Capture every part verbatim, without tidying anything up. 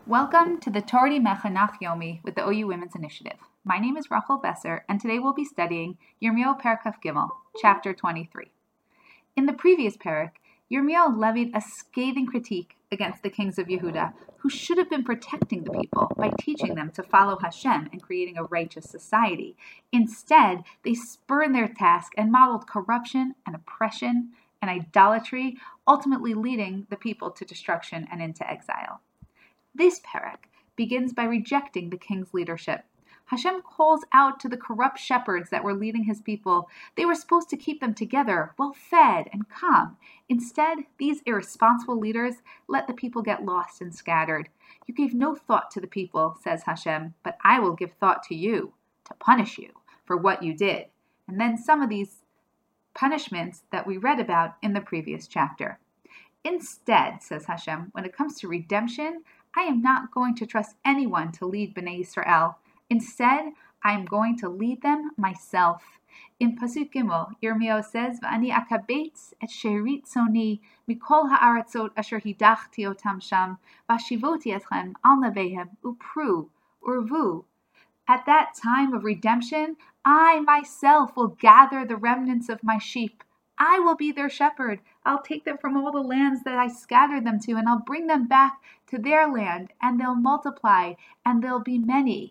Welcome to the Torah Mechanach Yomi with the O U Women's Initiative. My name is Rachel Besser, and today we'll be studying Yirmiyahu Perek Kaf Gimel, chapter twenty-three. In the previous Perek, Yirmiyahu levied a scathing critique against the kings of Yehuda, who should have been protecting the people by teaching them to follow Hashem and creating a righteous society. Instead, they spurned their task and modeled corruption and oppression and idolatry, ultimately leading the people to destruction and into exile. This Perek begins by rejecting the king's leadership. Hashem calls out to the corrupt shepherds that were leading his people. They were supposed to keep them together, well-fed and calm. Instead, these irresponsible leaders let the people get lost and scattered. You gave no thought to the people, says Hashem, but I will give thought to you, to punish you for what you did. And then some of these punishments that we read about in the previous chapter. Instead, says Hashem, when it comes to redemption, I am not going to trust anyone to lead Bnei Yisrael. Instead, I am going to lead them myself. In Pasuk Gimel, Yirmiyahu says, "V'ani akabetz et she'erit tzoni mikol ha'aratzot asher hidachti otam sham v'ashivoti etchem al nevehem upru urvu." At that time of redemption, I myself will gather the remnants of my sheep. I will be their shepherd. I'll take them from all the lands that I scattered them to, and I'll bring them back to their land, and they'll multiply, and there'll be many.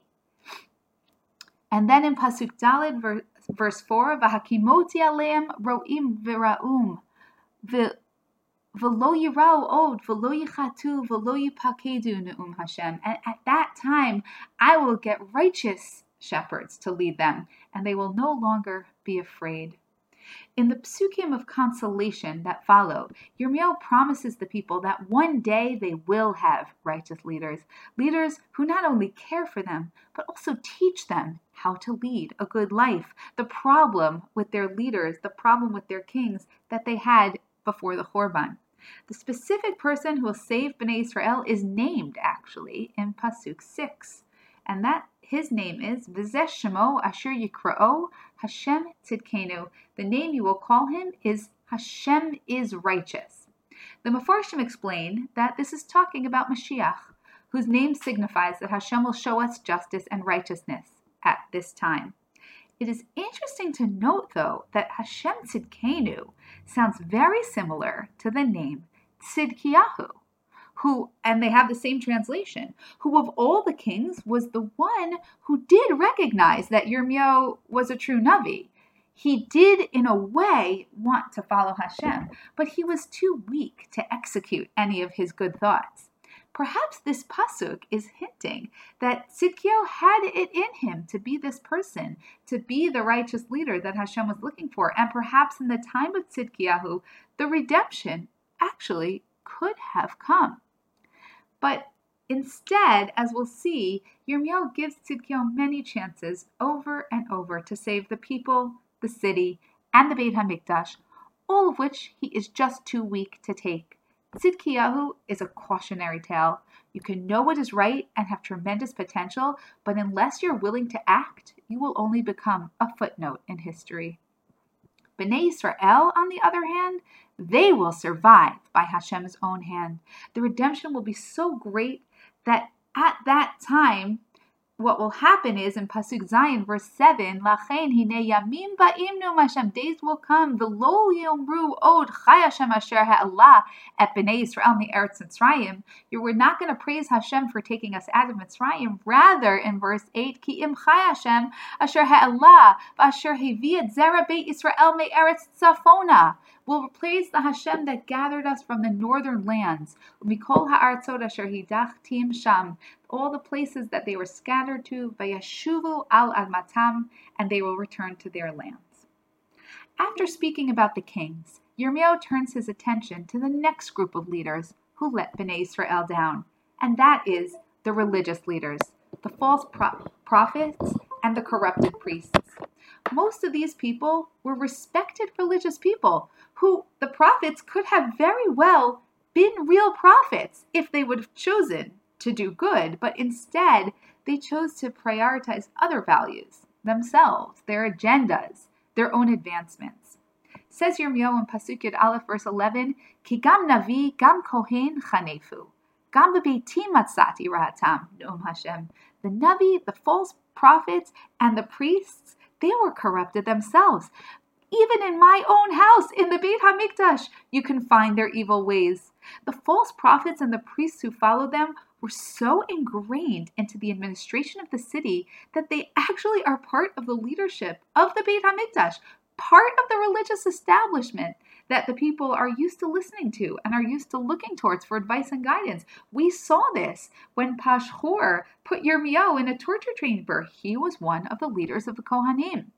And then in Pasuk Daled, verse, verse four, V'hakimoti aleim ro'im v'ra'um, v'lo yirau od, v'lo yichatu, v'lo yipakedu ne'um Hashem. And at that time, I will get righteous shepherds to lead them, and they will no longer be afraid. In the psukim of consolation that follow, Yirmiyahu promises the people that one day they will have righteous leaders, leaders who not only care for them, but also teach them how to lead a good life. The problem with their leaders, the problem with their kings that they had before the Chorban. The specific person who will save Bnei Yisrael is named, actually, in Pasuk six. And that his name is V'zeh Shemo Asher Yikra'o Hashem Tzidkenu. The name you will call him is Hashem is righteous. The Mefarshim explain that this is talking about Mashiach, whose name signifies that Hashem will show us justice and righteousness at this time. It is interesting to note, though, that Hashem Tzidkenu sounds very similar to the name Tzidkiyahu, who, and they have the same translation, who of all the kings was the one who did recognize that Yirmiyahu was a true Navi. He did, in a way, want to follow Hashem, but he was too weak to execute any of his good thoughts. Perhaps this pasuk is hinting that Tzidkiyahu had it in him to be this person, to be the righteous leader that Hashem was looking for, and perhaps in the time of Tzidkiyahu, the redemption actually could have come. But instead, as we'll see, Yirmiyahu gives Tzidkiyahu many chances over and over to save the people, the city, and the Beit HaMikdash, all of which he is just too weak to take. Tzidkiyahu is a cautionary tale. You can know what is right and have tremendous potential, but unless you're willing to act, you will only become a footnote in history. Bnei Yisrael, on the other hand, they will survive by Hashem's own hand. The redemption will be so great that at that time, what will happen is in Pasuk Zayin, verse seven, Lachein hine yamim ba'im nu Hashem, days will come, v'lo yomru od chai Hashem asher ha'elah et b'nei Yisrael mi'eretz Mitzrayim. You were not going to praise Hashem for taking us out of Mitzrayim. Rather, in verse eight, ki im chai Hashem asher ha'elah v'asher hevi et zera beit Yisrael mi'eretz tzafona. We'll praise the Hashem that gathered us from the northern lands. Mikol ha'aratzot asher hidachtim sham. All the places that they were scattered to, vayashuvu al admatam, and they will return to their lands. After speaking about the kings, Yirmiyahu turns his attention to the next group of leaders who let Bnei Yisrael down, and that is the religious leaders, the false pro- prophets, and the corrupted priests. Most of these people were respected religious people who the prophets could have very well been real prophets if they would have chosen to do good, but instead they chose to prioritize other values, themselves, their agendas, their own advancements. Says Yirmiyahu in Pasuk Yud Aleph, verse eleven, Ki gam navi gam kohen chanefu. Gam b'beitim matzati rahatam no'um Hashem. The Navi, the false prophets, and the priests, they were corrupted themselves. Even in my own house, in the Beit HaMikdash, you can find their evil ways. The false prophets and the priests who followed them were so ingrained into the administration of the city that they actually are part of the leadership of the Beit HaMikdash, part of the religious establishment that the people are used to listening to and are used to looking towards for advice and guidance. We saw this when Pashhur put Yirmiyahu in a torture chamber. He was one of the leaders of the Kohanim.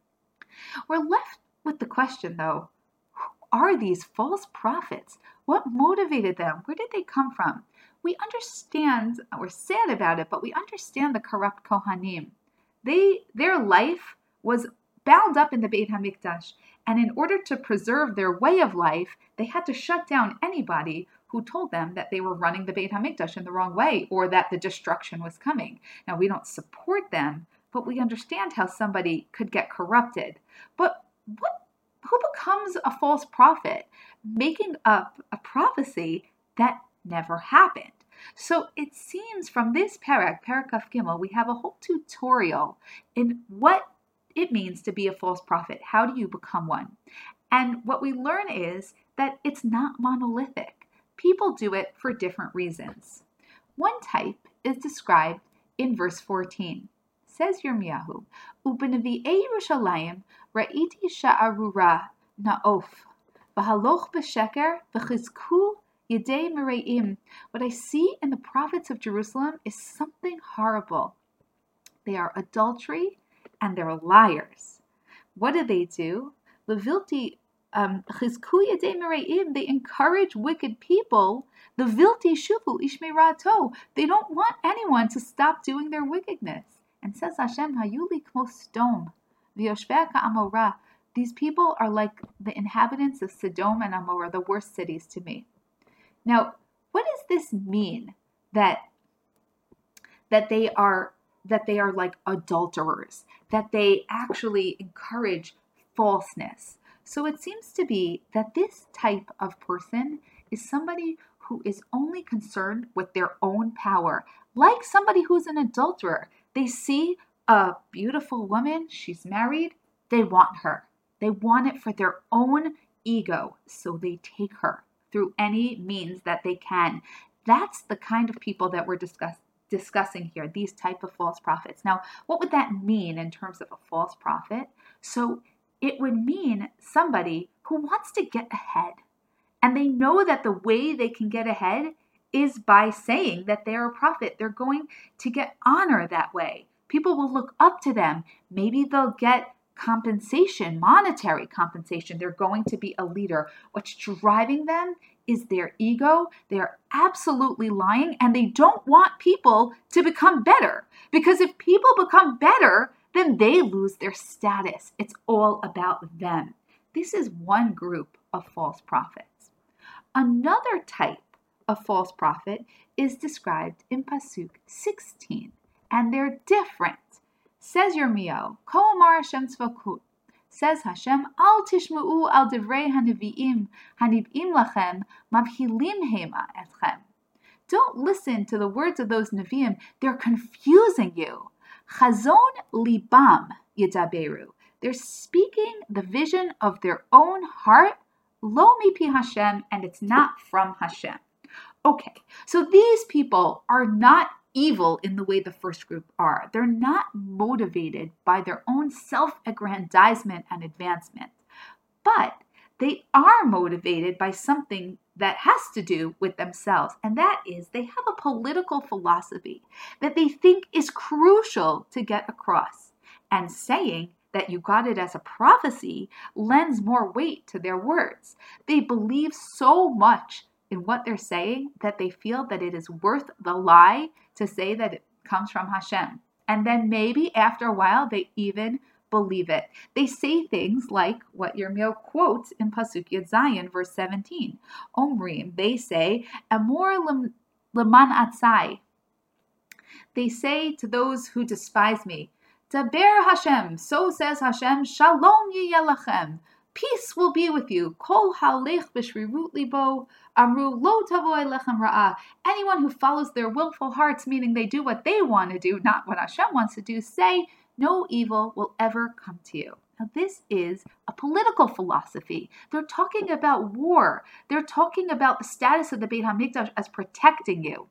We're left with the question, though, who are these false prophets? What motivated them? Where did they come from? We understand, we're sad about it, but we understand the corrupt Kohanim. They, their life was bound up in the Beit HaMikdash, and in order to preserve their way of life, they had to shut down anybody who told them that they were running the Beit HaMikdash in the wrong way or that the destruction was coming. Now, we don't support them, but we understand how somebody could get corrupted. But what, who becomes a false prophet, making up a prophecy that never happened? So it seems from this parak, Parak Kaf Gimel, we have a whole tutorial in what it means to be a false prophet. How do you become one? And what we learn is that it's not monolithic. People do it for different reasons. One type is described in verse fourteen. Says Yirmiyahu, "U'b'nevi'ei Yerushalayim ra'iti sha'arura na'of, v'haloch b'sheker v'chizku yedei mereim." What I see in the prophets of Jerusalem is something horrible. They are adultery and they're liars. What do they do? Levilti chizku yedei mereim. They encourage wicked people. Levilti shuvu ishmei rato. They don't want anyone to stop doing their wickedness. And says Hashem, Hayuli kmo Sodom, v'yoshvei ka'amorah. These people are like the inhabitants of Sodom and Amorah, the worst cities to me. Now, what does this mean that that they are that they are like adulterers, that they actually encourage falseness? So it seems to be that this type of person is somebody who is only concerned with their own power, like somebody who's an adulterer. They see a beautiful woman, she's married, they want her. They want it for their own ego, so they take her through any means that they can. That's the kind of people that we're discuss, discussing here, these type of false prophets. Now, what would that mean in terms of a false prophet? So it would mean somebody who wants to get ahead, and they know that the way they can get ahead is by saying that they're a prophet. They're going to get honor that way. People will look up to them. Maybe they'll get compensation, monetary compensation. They're going to be a leader. What's driving them is their ego. They're absolutely lying, and they don't want people to become better. Because if people become better, then they lose their status. It's all about them. This is one group of false prophets. Another type a false prophet is described in Pasuk sixteen, and they're different. Says Yirmiyahu, Ko amar Hashem tzvakut. Says Hashem, Al tishma'u al divrei haniviim hanib'im lachem mavhilim hema etchem. Don't listen to the words of those neviim. They're confusing you. Chazon libam yidaberu. They're speaking the vision of their own heart, lo mipi Hashem, and it's not from Hashem. Okay, so these people are not evil in the way the first group are. They're not motivated by their own self-aggrandizement and advancement, but they are motivated by something that has to do with themselves, and that is they have a political philosophy that they think is crucial to get across, and saying that you got it as a prophecy lends more weight to their words. They believe so much in what they're saying that they feel that it is worth the lie to say that it comes from Hashem. And then maybe after a while, they even believe it. They say things like what Yirmiyahu quotes in Pasuk Yud Zayin, verse seventeen. Omrim, they say, Amor leman atzai. They say to those who despise me, Daber Hashem, so says Hashem, Shalom yiyeh lachem. peace will be with you. Kol halech b'shrirut libo, amru lo tavo elechem ra'ah. Anyone who follows their willful hearts, meaning they do what they want to do, not what Hashem wants to do, say, no evil will ever come to you. Now, this is a political philosophy. They're talking about war. They're talking about the status of the Beit HaMikdash as protecting you.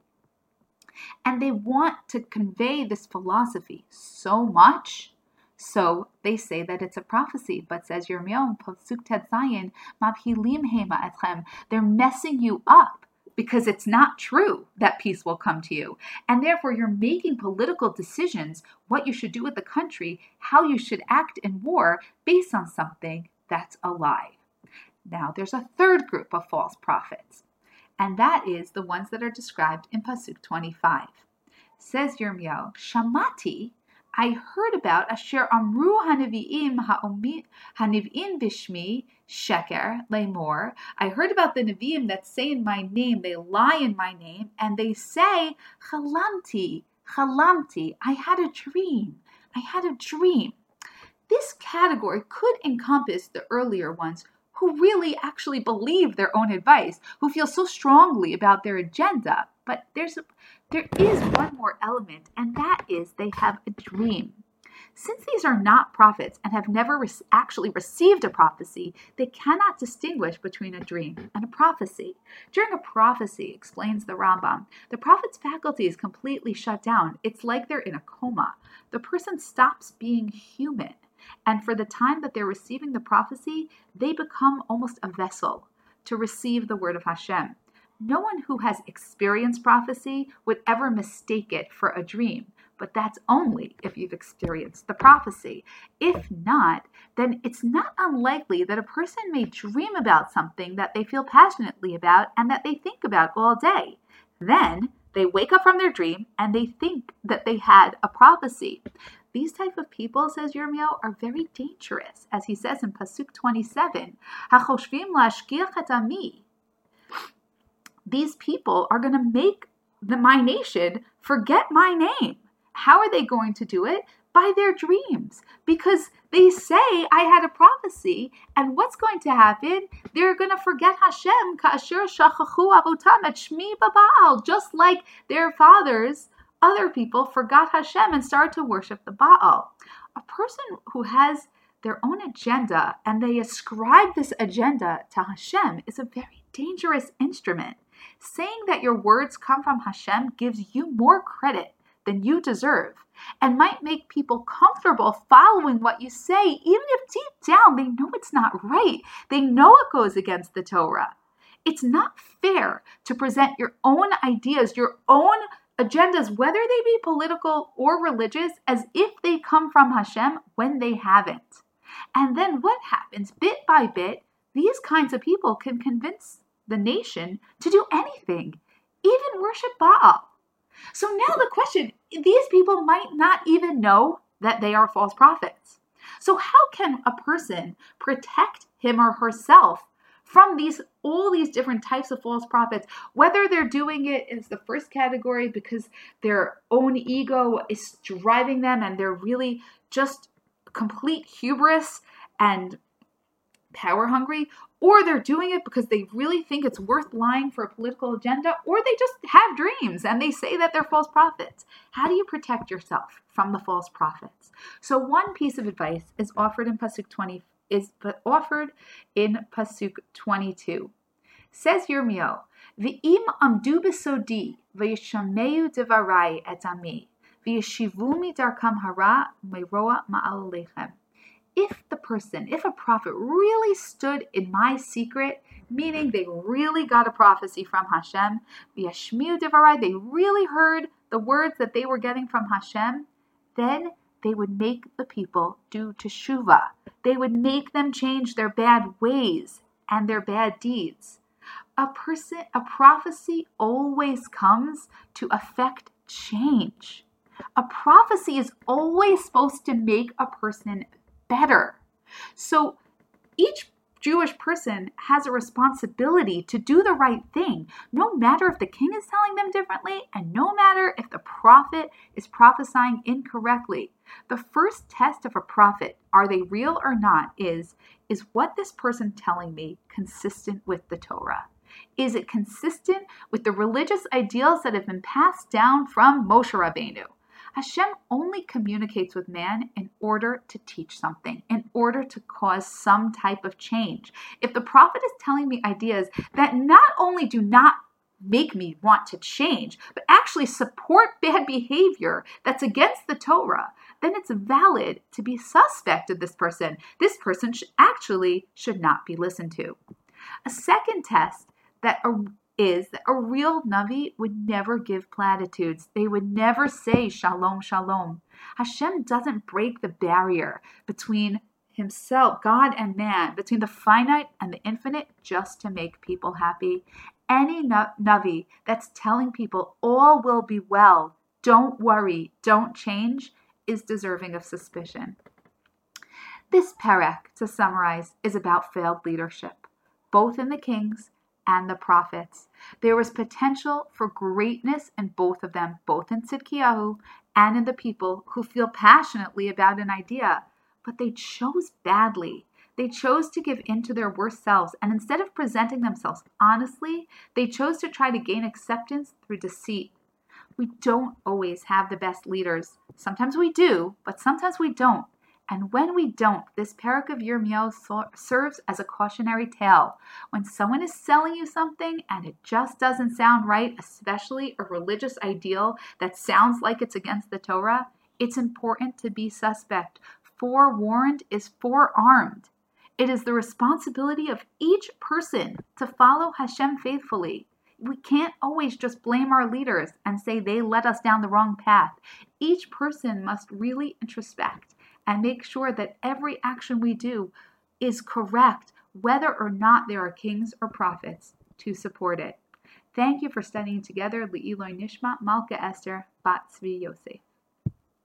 And they want to convey this philosophy so much, so they say that it's a prophecy. But says Yirmiyahu, Pasuk Tet Zayin, Mabhilim Hema Etchem, they're messing you up, because it's not true that peace will come to you. And therefore, you're making political decisions, what you should do with the country, how you should act in war, based on something that's a lie. Now, there's a third group of false prophets, and that is the ones that are described in Pasuk twenty-five. Says Yirmiyahu, Shamati, I heard about Asher Amru Hanaviim Haniv'in Bishmi Sheker Lemor. I heard about the Nevi'im that say in my name, they lie in my name, and they say, Chalamti, Chalamti, I had a dream, I had a dream. This category could encompass the earlier ones who really actually believe their own advice, who feel so strongly about their agenda. But there's a, there is one more element, and that is they have a dream. Since these are not prophets and have never re- actually received a prophecy, they cannot distinguish between a dream and a prophecy. During a prophecy, explains the Rambam, the prophet's faculty is completely shut down. It's like they're in a coma. The person stops being human. And for the time that they're receiving the prophecy, they become almost a vessel to receive the word of Hashem. No one who has experienced prophecy would ever mistake it for a dream, but that's only if you've experienced the prophecy. If not, then it's not unlikely that a person may dream about something that they feel passionately about and that they think about all day. Then they wake up from their dream and they think that they had a prophecy. These type of people, says Yirmiyahu, are very dangerous. As he says in Pasuk twenty-seven, HaChoshvim la'ashkiach et ami. These people are going to make the, my nation forget my name. How are they going to do it? By their dreams. Because they say, I had a prophecy, and what's going to happen? They're going to forget Hashem, ka'asher shachachu avotam et shmi ba'al, just like their fathers, other people, forgot Hashem and started to worship the Baal. A person who has their own agenda and they ascribe this agenda to Hashem is a very dangerous instrument. Saying that your words come from Hashem gives you more credit than you deserve and might make people comfortable following what you say, even if deep down they know it's not right. They know it goes against the Torah. It's not fair to present your own ideas, your own agendas, whether they be political or religious, as if they come from Hashem when they haven't. And then what happens? Bit by bit, these kinds of people can convince the nation to do anything, even worship Baal. So now the question, these people might not even know that they are false prophets. So how can a person protect him or herself from these all these different types of false prophets, whether they're doing it as the first category because their own ego is driving them and they're really just complete hubris and power hungry, or they're doing it because they really think it's worth lying for a political agenda, or they just have dreams and they say that they're false prophets. How do you protect yourself from the false prophets? So one piece of advice is offered in Pasuk twenty, is offered in Pasuk twenty-two. Says Yirmiyahu, V'im amdu besodi v'yishameu devarai et ami v'yeshivu midarkam hara meroa ma'al lechem. If the person, if a prophet really stood in my secret, meaning they really got a prophecy from Hashem, v'yashmiu devarai, they really heard the words that they were getting from Hashem, then they would make the people do teshuvah. They would make them change their bad ways and their bad deeds. A person, a prophecy always comes to affect change. A prophecy is always supposed to make a person better. So each Jewish person has a responsibility to do the right thing, no matter if the king is telling them differently and no matter if the prophet is prophesying incorrectly. The first test of a prophet, are they real or not, is, is what this person telling me consistent with the Torah? Is it consistent with the religious ideals that have been passed down from Moshe Rabbeinu? Hashem only communicates with man in order to teach something, in order to cause some type of change. If the prophet is telling me ideas that not only do not make me want to change, but actually support bad behavior that's against the Torah, then it's valid to be suspect of this person. This person should actually should not be listened to. A second test that a is that a real Navi would never give platitudes. They would never say shalom, shalom. Hashem doesn't break the barrier between himself, God and man, between the finite and the infinite, just to make people happy. Any Navi that's telling people all will be well, don't worry, don't change, is deserving of suspicion. This parak, to summarize, is about failed leadership, both in the kings and the prophets. There was potential for greatness in both of them, both in Tzidkiyahu and in the people who feel passionately about an idea, but they chose badly. They chose to give in to their worst selves, and instead of presenting themselves honestly, they chose to try to gain acceptance through deceit. We don't always have the best leaders. Sometimes we do, but sometimes we don't. And when we don't, this parak of Yirmiyahu serves as a cautionary tale. When someone is selling you something and it just doesn't sound right, especially a religious ideal that sounds like it's against the Torah, it's important to be suspect. Forewarned is forearmed. It is the responsibility of each person to follow Hashem faithfully. We can't always just blame our leaders and say they led us down the wrong path. Each person must really introspect and make sure that every action we do is correct, whether or not there are kings or prophets to support it. Thank you for studying together. Le'iloi Nishma Malka Esther Bat Tzvi Yosef.